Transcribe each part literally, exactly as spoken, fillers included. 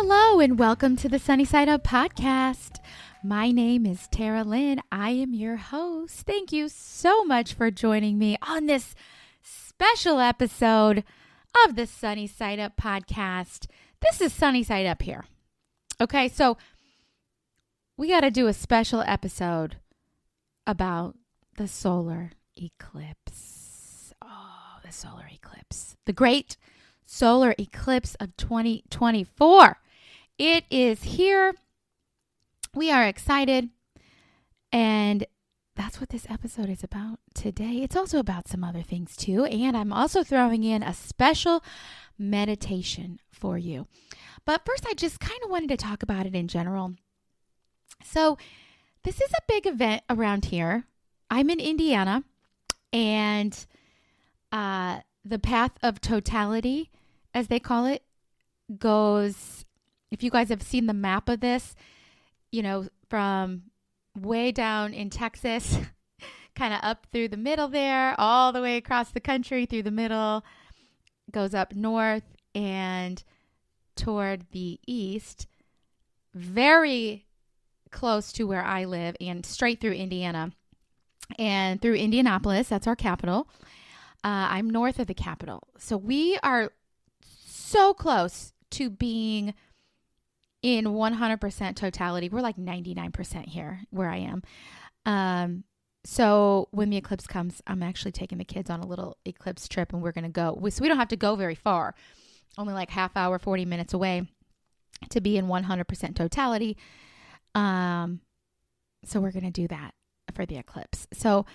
Hello and welcome to the Sunny Side Up podcast. My name is Tara Lynn. I am your host. Thank you so much for joining me on this special episode of the Sunny Side Up podcast. This is Sunny Side Up here. Okay, so we got to do a special episode about the solar eclipse. Oh, the solar eclipse. The great solar eclipse of twenty twenty-four. It is here. We are excited. And that's what this episode is about today. It's also about some other things too. And I'm also throwing in a special meditation for you. But first, I just kind of wanted to talk about it in general. So this is a big event around here. I'm in Indiana, and uh, the path of totality, as they call it, goes, if you guys have seen the map of this, you know, from way down in Texas, kind of up through the middle there, all the way across the country through the middle, goes up north and toward the east, very close to where I live, and straight through Indiana and through Indianapolis. That's our capital. Uh, I'm north of the capital. So we are so close to being in one hundred percent totality. We're like ninety-nine percent here where I am. Um, so when the eclipse comes, I'm actually taking the kids on a little eclipse trip, and we're going to go. So we don't have to go very far, only like half hour, forty minutes away to be in one hundred percent totality. Um, so we're going to do that for the eclipse. So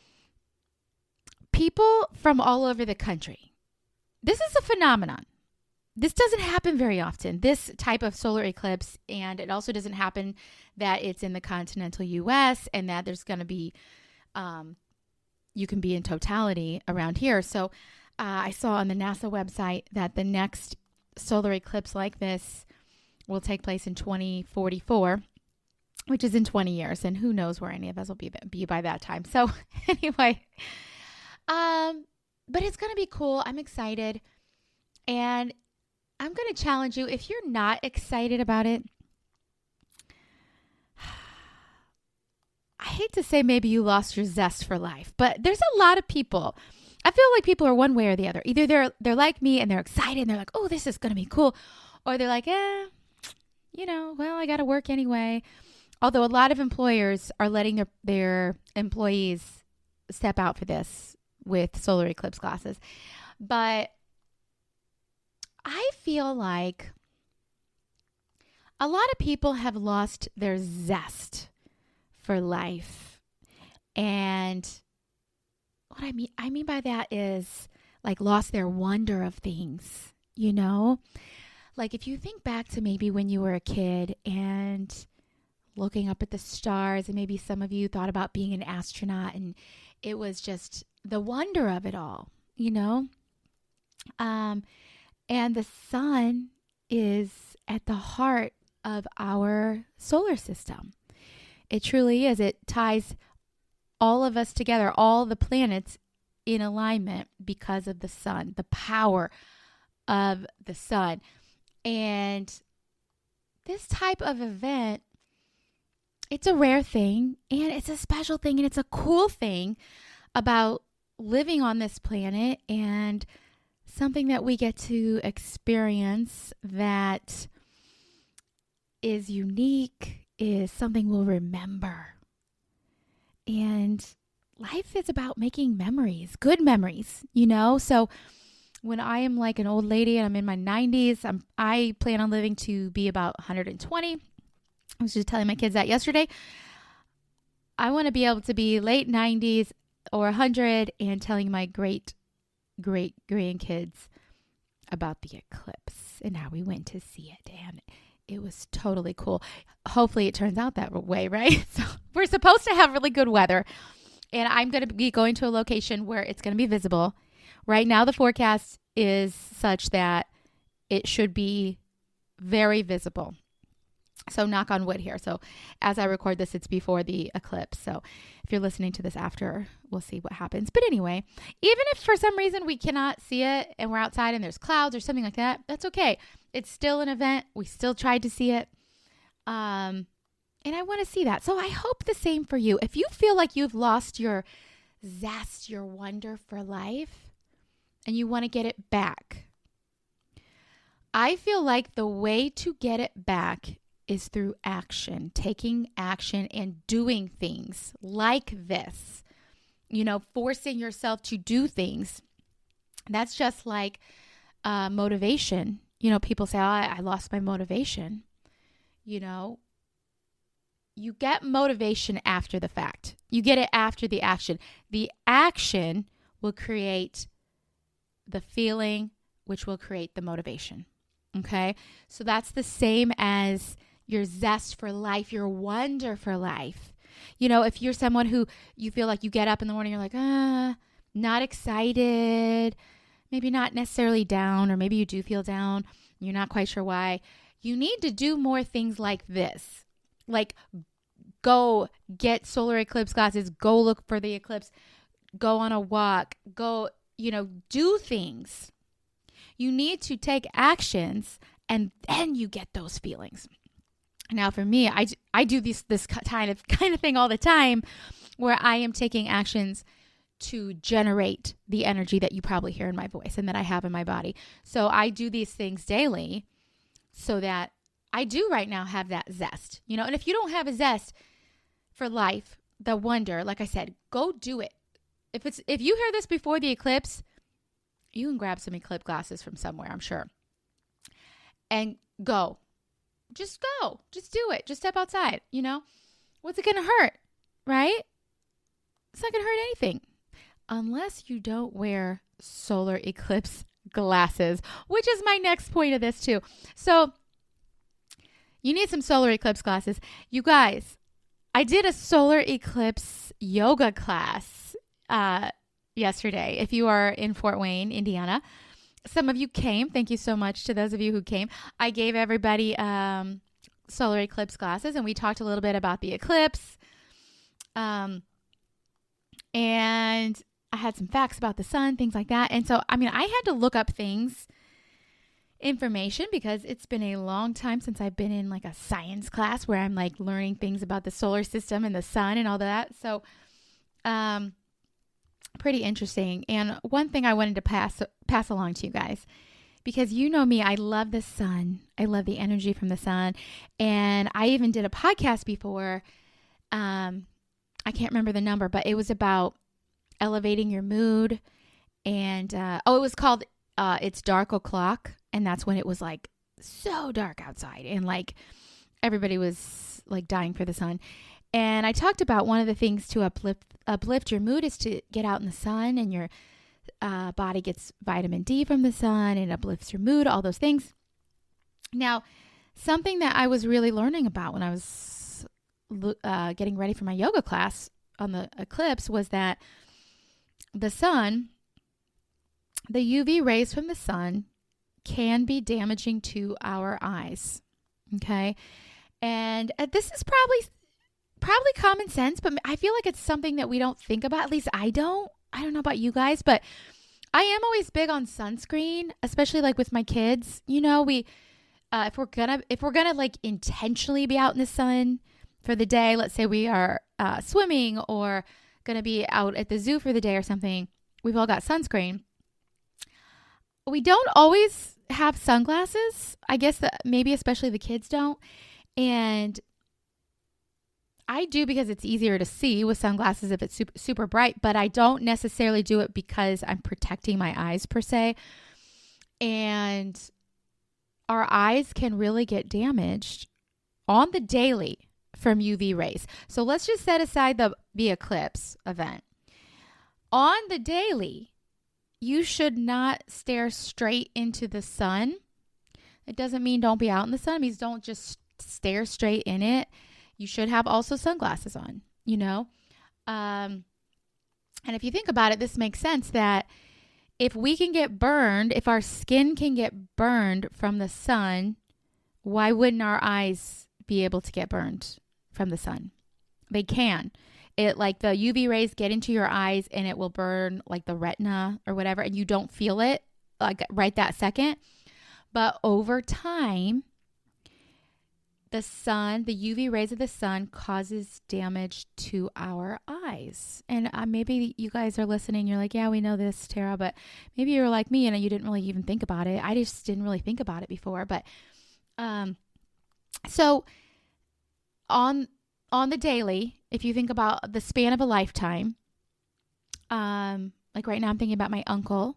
people from all over the country, this is a phenomenon. This doesn't happen very often, this type of solar eclipse, and it also doesn't happen that it's in the continental U S and that there's going to be, um, you can be in totality around here. So uh, I saw on the NASA website that the next solar eclipse like this will take place in twenty forty-four, which is in twenty years, and who knows where any of us will be, be by that time. So anyway, um, but it's going to be cool. I'm excited, and I'm going to challenge you. If you're not excited about it, I hate to say maybe you lost your zest for life, but there's a lot of people. I feel like people are one way or the other. Either they're they're like me and they're excited and they're like, oh, this is going to be cool. Or they're like, eh, you know, well, I got to work anyway. Although a lot of employers are letting their, their employees step out for this with solar eclipse classes. But I feel like a lot of people have lost their zest for life. And what I mean, I mean by that is like lost their wonder of things, you know? Like if you think back to maybe when you were a kid and looking up at the stars, and maybe some of you thought about being an astronaut, and it was just the wonder of it all, you know? Um, And the sun is at the heart of our solar system. It truly is. It ties all of us together, all the planets in alignment because of the sun, the power of the sun. And this type of event, it's a rare thing, and it's a special thing, and it's a cool thing about living on this planet, and something that we get to experience that is unique, is something we'll remember. And life is about making memories, good memories, you know? So when I am like an old lady and I'm in my nineties, I'm, I plan on living to be about one hundred twenty. I was just telling my kids that yesterday. I want to be able to be late nineties or one hundred and telling my great great grandkids about the eclipse and how we went to see it, and it was totally cool. Hopefully it turns out that way, right? So we're supposed to have really good weather, and I'm going to be going to a location where it's going to be visible. Right now the forecast is such that it should be very visible. So knock on wood here. So as I record this, it's before the eclipse. So if you're listening to this after, we'll see what happens. But anyway, even if for some reason we cannot see it and we're outside and there's clouds or something like that, that's okay. It's still an event. We still tried to see it. Um, and I want to see that. So I hope the same for you. If you feel like you've lost your zest, your wonder for life, and you want to get it back, I feel like the way to get it back is through action, taking action and doing things like this, you know, forcing yourself to do things. That's just like uh, motivation. You know, people say, oh, I, I lost my motivation. You know, you get motivation after the fact. You get it after the action. The action will create the feeling, which will create the motivation. Okay. So that's the same as your zest for life, your wonder for life. You know, if you're someone who you feel like you get up in the morning, you're like, ah, not excited, maybe not necessarily down, or maybe you do feel down, you're not quite sure why. You need to do more things like this. Like go get solar eclipse glasses, go look for the eclipse, go on a walk, go, you know, do things. You need to take actions and then you get those feelings. Now, for me, I, I do this this kind of kind of thing all the time, where I am taking actions to generate the energy that you probably hear in my voice and that I have in my body. So I do these things daily, so that I do right now have that zest, you know. And if you don't have a zest for life, the wonder, like I said, go do it. If it's if you hear this before the eclipse, you can grab some eclipse glasses from somewhere, I'm sure, and go. Just go. Just do it. Just step outside. You know, what's it going to hurt? Right? It's not going to hurt anything unless you don't wear solar eclipse glasses, which is my next point of this too. So you need some solar eclipse glasses. You guys, I did a solar eclipse yoga class uh, yesterday. If you are in Fort Wayne, Indiana, some of you came. Thank you so much to those of you who came. I gave everybody um, solar eclipse glasses, and we talked a little bit about the eclipse. Um, and I had some facts about the sun, things like that. And so, I mean, I had to look up things, information, because it's been a long time since I've been in like a science class where I'm like learning things about the solar system and the sun and all that. So, um, pretty interesting. And one thing I wanted to pass pass along to you guys, because you know me, I love the sun. I love the energy from the sun. And I even did a podcast before. Um, I can't remember the number, but it was about elevating your mood. And, uh, oh, it was called, uh, It's Dark O'Clock. And that's when it was like so dark outside and like everybody was like dying for the sun. And I talked about one of the things to uplift, uplift your mood is to get out in the sun, and your uh, body gets vitamin D from the sun and uplifts your mood, all those things. Now, something that I was really learning about when I was uh, getting ready for my yoga class on the eclipse was that the sun, the U V rays from the sun can be damaging to our eyes. Okay. And uh, this is probably Probably common sense, but I feel like it's something that we don't think about. At least I don't. I don't know about you guys, but I am always big on sunscreen, especially like with my kids. You know, we uh, if we're gonna if we're gonna like intentionally be out in the sun for the day, let's say we are uh, swimming or gonna be out at the zoo for the day or something, we've all got sunscreen. We don't always have sunglasses. I guess that maybe especially the kids don't, and I do because it's easier to see with sunglasses if it's super, super bright, but I don't necessarily do it because I'm protecting my eyes per se. And our eyes can really get damaged on the daily from U V rays. So let's just set aside the, the eclipse event. On the daily, you should not stare straight into the sun. It doesn't mean don't be out in the sun. It means don't just stare straight in it. You should have also sunglasses on, you know? Um, and if you think about it, this makes sense that if we can get burned, if our skin can get burned from the sun, why wouldn't our eyes be able to get burned from the sun. They can. It like the U V rays get into your eyes and it will burn like the retina or whatever, and you don't feel it like right that second. But over time, the sun, the U V rays of the sun causes damage to our eyes. And uh, maybe you guys are listening. You're like, yeah, we know this, Tara, but maybe you're like me and you didn't really even think about it. I just didn't really think about it before. But um, so on on the daily, if you think about the span of a lifetime, um, like right now I'm thinking about my uncle.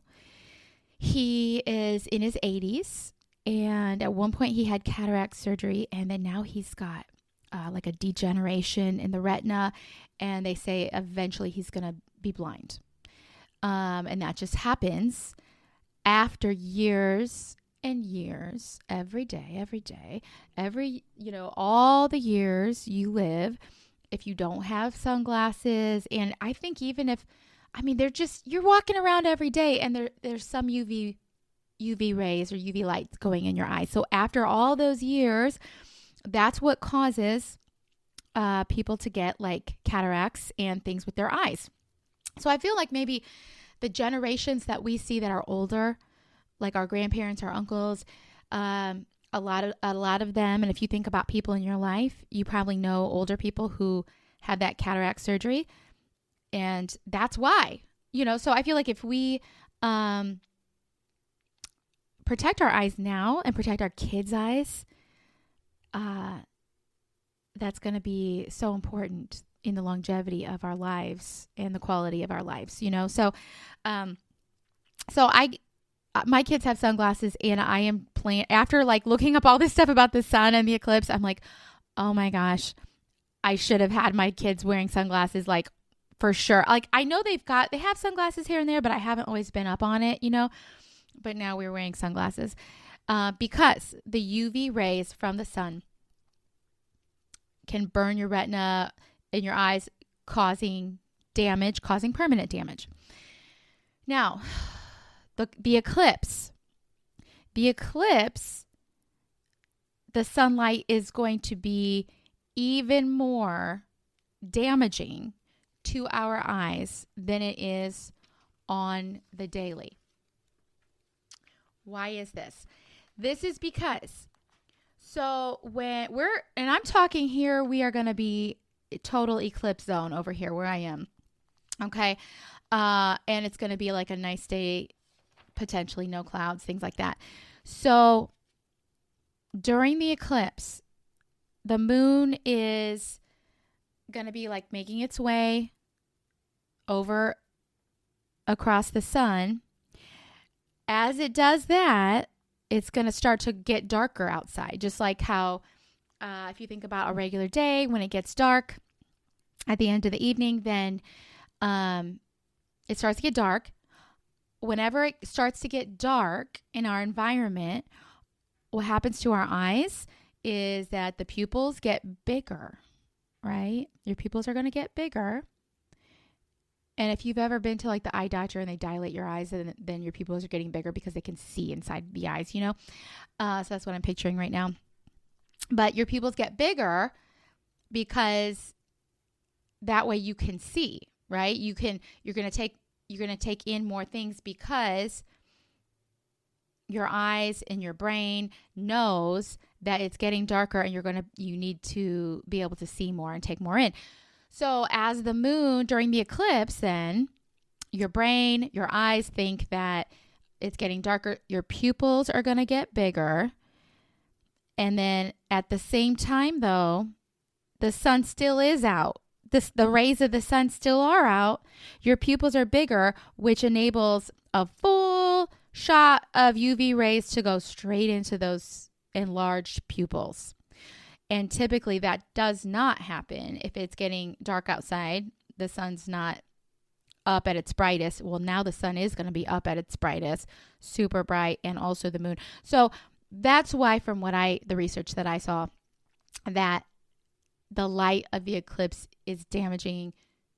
He is in his eighties. And at one point he had cataract surgery, and then now he's got uh, like a degeneration in the retina, and they say eventually he's going to be blind. Um, and that just happens after years and years, every day, every day, every, you know, all the years you live, if you don't have sunglasses. And I think even if, I mean, they're just, you're walking around every day and there there's some U V U V rays or U V lights going in your eyes. So after all those years, that's what causes uh, people to get like cataracts and things with their eyes. So I feel like maybe the generations that we see that are older, like our grandparents, our uncles, um, a lot of a lot of them. And if you think about people in your life, you probably know older people who had that cataract surgery, and that's why. You know, so I feel like if we um, protect our eyes now and protect our kids' eyes, uh, that's going to be so important in the longevity of our lives and the quality of our lives, you know? So, um, so I, my kids have sunglasses, and I am planning, after like looking up all this stuff about the sun and the eclipse, I'm like, oh my gosh, I should have had my kids wearing sunglasses, like for sure. Like I know they've got, they have sunglasses here and there, but I haven't always been up on it, you know? But now we're wearing sunglasses uh, because the U V rays from the sun can burn your retina in your eyes, causing damage, causing permanent damage. Now, the, the eclipse, the eclipse, the sunlight is going to be even more damaging to our eyes than it is on the daily. Why is this? This is because, so when we're, and I'm talking here, we are going to be total eclipse zone over here where I am. Okay. Uh, and it's going to be like a nice day, potentially no clouds, things like that. So during the eclipse, the moon is going to be like making its way over across the sun. As it does that, it's going to start to get darker outside, just like how uh, if you think about a regular day, when it gets dark at the end of the evening, then um, it starts to get dark. Whenever it starts to get dark in our environment, what happens to our eyes is that the pupils get bigger, right? Your pupils are going to get bigger. And if you've ever been to like the eye doctor and they dilate your eyes, then, then your pupils are getting bigger because they can see inside the eyes, you know? Uh, so that's what I'm picturing right now. But your pupils get bigger because that way you can see, right? You can, you're going to take, you're going to take in more things because your eyes and your brain knows that it's getting darker and you're going to, you need to be able to see more and take more in. So as the moon during the eclipse, then your brain, your eyes think that it's getting darker. Your pupils are going to get bigger. And then at the same time, though, the sun still is out. This, the rays of the sun still are out. Your pupils are bigger, which enables a full shot of U V rays to go straight into those enlarged pupils. And typically that does not happen if it's getting dark outside. The sun's not up at its brightest. Well, now the sun is going to be up at its brightest, super bright, and also the moon. So that's why, from what I, the research that I saw, that the light of the eclipse is damaging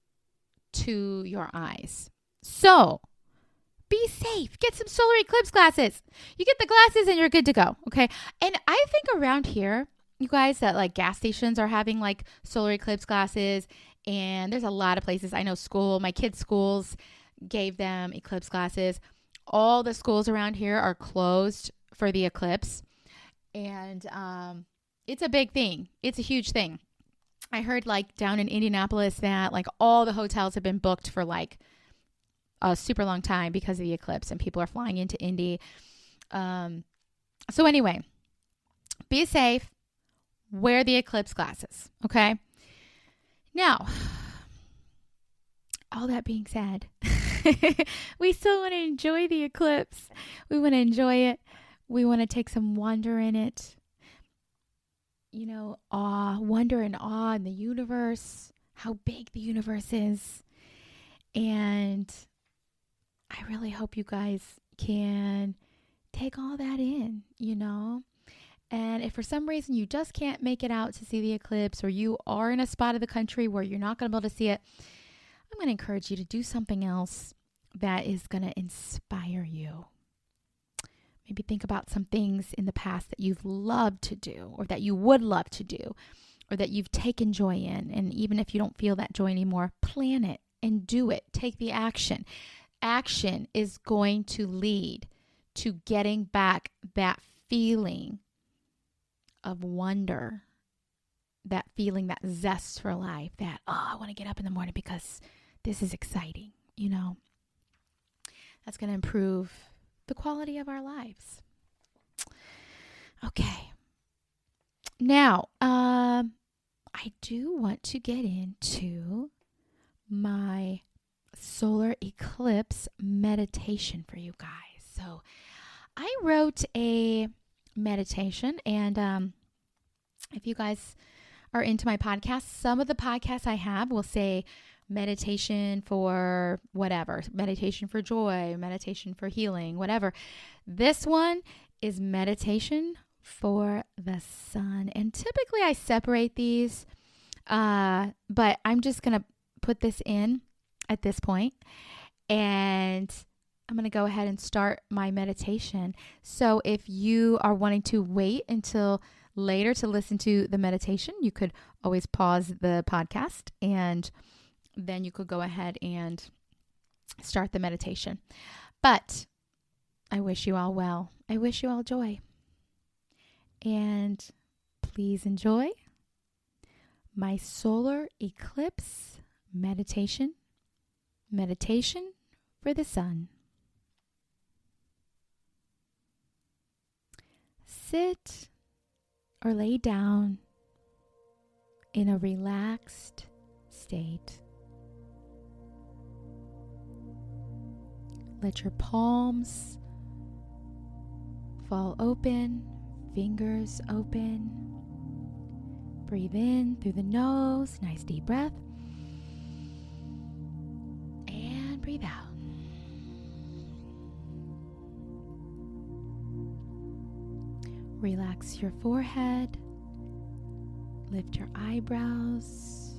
to your eyes. So be safe. Get some solar eclipse glasses. You get the glasses and you're good to go. Okay. And I think around here, you guys, that like gas stations are having like solar eclipse glasses, and there's a lot of places. I know school, my kids' schools gave them eclipse glasses. All the schools around here are closed for the eclipse, and um, it's a big thing. It's a huge thing. I heard like down in Indianapolis that like all the hotels have been booked for like a super long time because of the eclipse, and people are flying into Indy. Um, so anyway, be safe. Wear the eclipse glasses, okay? Now, all that being said, we still want to enjoy the eclipse. We want to enjoy it. We want to take some wonder in it. You know, awe, wonder and awe in the universe, how big the universe is. And I really hope you guys can take all that in, you know? And if for some reason you just can't make it out to see the eclipse, or you are in a spot of the country where you're not going to be able to see it, I'm going to encourage you to do something else that is going to inspire you. Maybe think about some things in the past that you've loved to do, or that you would love to do, or that you've taken joy in. And even if you don't feel that joy anymore, plan it and do it. Take the action. Action is going to lead to getting back that feeling of wonder, that feeling, that zest for life, that, oh, I want to get up in the morning because this is exciting, you know. That's going to improve the quality of our lives. Okay. Now, um, I do want to get into my solar eclipse meditation for you guys. So I wrote a meditation, and um, if you guys are into my podcast, some of the podcasts I have will say meditation for whatever, meditation for joy, meditation for healing, whatever. This one is meditation for the sun. And typically I separate these, uh, but I'm just going to put this in at this point, and I'm going to go ahead and start my meditation. So if you are wanting to wait until later to listen to the meditation, you could always pause the podcast, and then you could go ahead and start the meditation. But I wish you all well. I wish you all joy. And please enjoy my solar eclipse meditation. Meditation for the sun. Sit or lay down in a relaxed state. Let your palms fall open, fingers open. Breathe in through the nose, nice deep breath. And breathe out. Relax your forehead. Lift your eyebrows.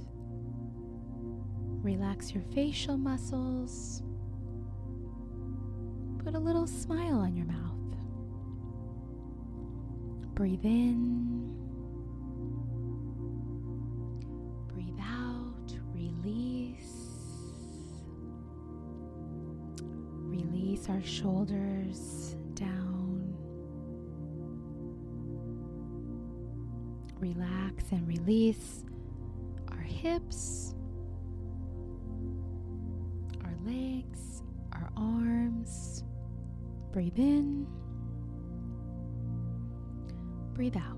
Relax your facial muscles. Put a little smile on your mouth. Breathe in. Breathe out. Release. Release our shoulders down. Relax and release our hips, our legs, our arms. Breathe in. Breathe out.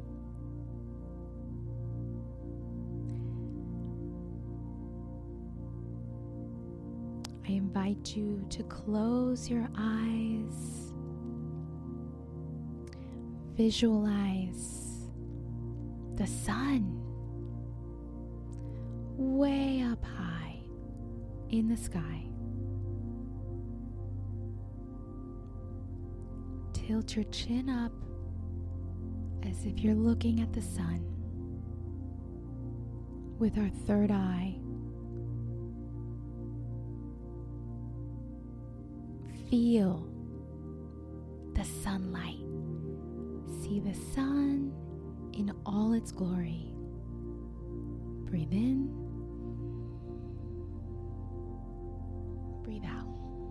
I invite you to close your eyes. Visualize the sun way up high in the sky. Tilt your chin up as if you're looking at the sun with our third eye. Feel the sunlight. See the sun in all its glory. Breathe in. Breathe out.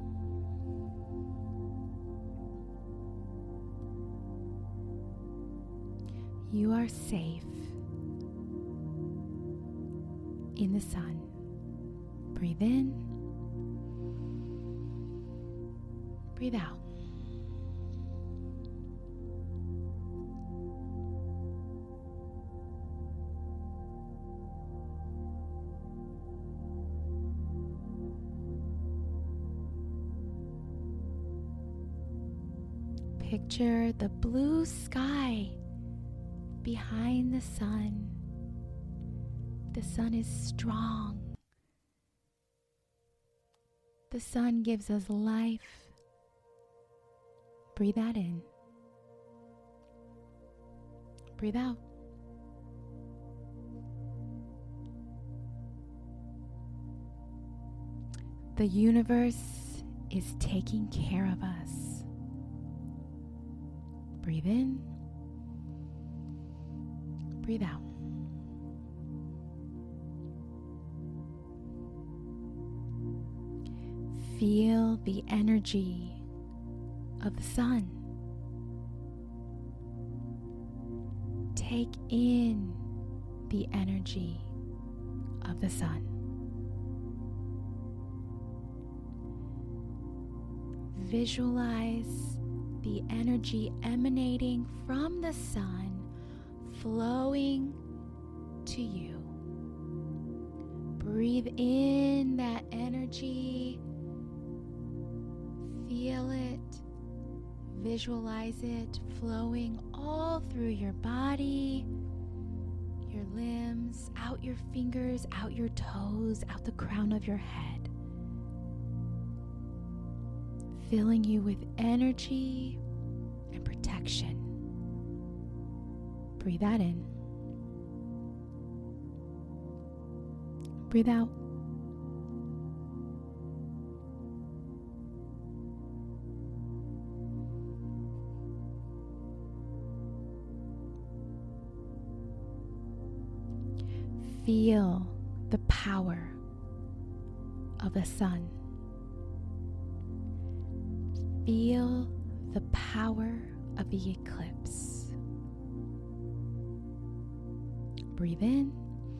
You are safe in the sun. Breathe in. Breathe out. Picture the blue sky behind the sun. The sun is strong. The sun gives us life. Breathe that in. Breathe out. The universe is taking care of us. Breathe in. Breathe out. Feel the energy of the sun. Take in the energy of the sun. Visualize the energy emanating from the sun flowing to you. Breathe in that energy. Feel it. Visualize it flowing all through your body, your limbs, out your fingers, out your toes, out the crown of your head. Filling you with energy and protection. Breathe that in. Breathe out. Feel the power of the sun. Feel the power of the eclipse. Breathe in.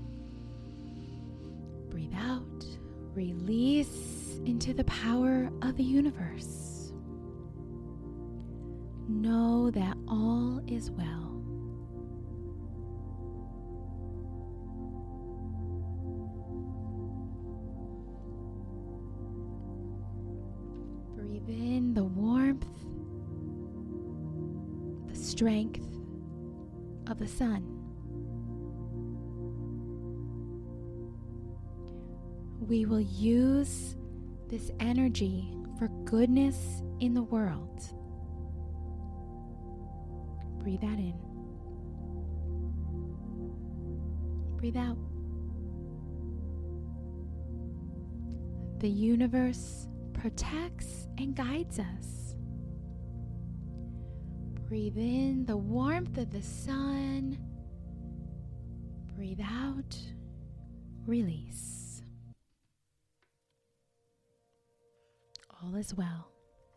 Breathe out. Release into the power of the universe. Know that all is well. Breathe in the warmth, the strength of the sun. We will use this energy for goodness in the world. Breathe that in. Breathe out. The universe protects and guides us. Breathe in the warmth of the sun. Breathe out. Release. All is well.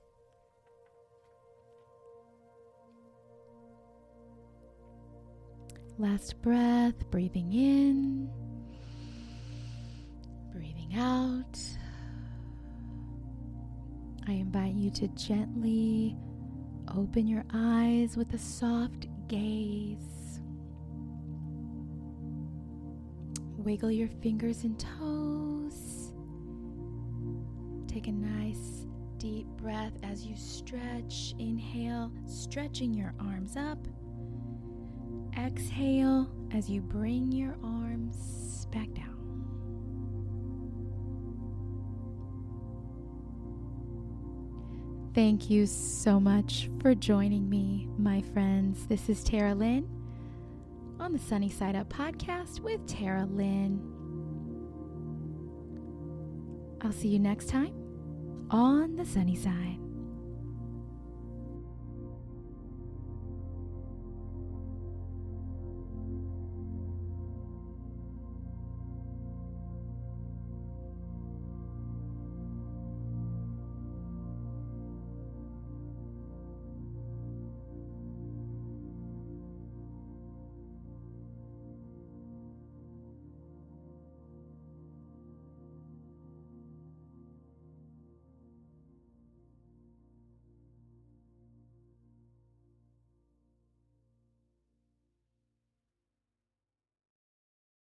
Last breath, breathing in, breathing out. I invite you to gently open your eyes with a soft gaze. Wiggle your fingers and toes. Take a nice deep breath as you stretch. Inhale, stretching your arms up. Exhale as you bring your arms back down. Thank you so much for joining me, my friends. This is Tara Lynn on the Sunny Side Up podcast with Tara Lynn. I'll see you next time on the sunny side.